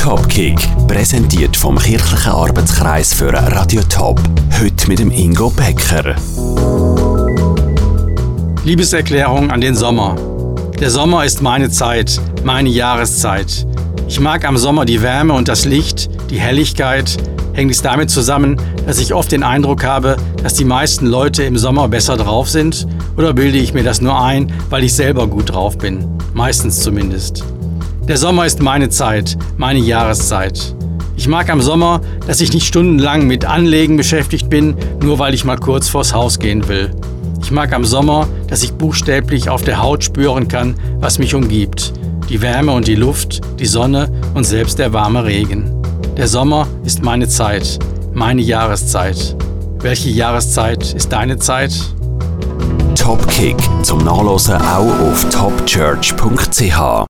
Topkick, präsentiert vom kirchlichen Arbeitskreis für Radio Top. Heute mit dem Ingo Becker. Liebeserklärung an den Sommer. Der Sommer ist meine Zeit, meine Jahreszeit. Ich mag am Sommer die Wärme und das Licht, die Helligkeit. Hängt es damit zusammen, dass ich oft den Eindruck habe, dass die meisten Leute im Sommer besser drauf sind? Oder bilde ich mir das nur ein, weil ich selber gut drauf bin? Meistens zumindest. Der Sommer ist meine Zeit, meine Jahreszeit. Ich mag am Sommer, dass ich nicht stundenlang mit Anlegen beschäftigt bin, nur weil ich mal kurz vors Haus gehen will. Ich mag am Sommer, dass ich buchstäblich auf der Haut spüren kann, was mich umgibt. Die Wärme und die Luft, die Sonne und selbst der warme Regen. Der Sommer ist meine Zeit, meine Jahreszeit. Welche Jahreszeit ist deine Zeit? Topkick zum Nachlesen auch auf topchurch.ch.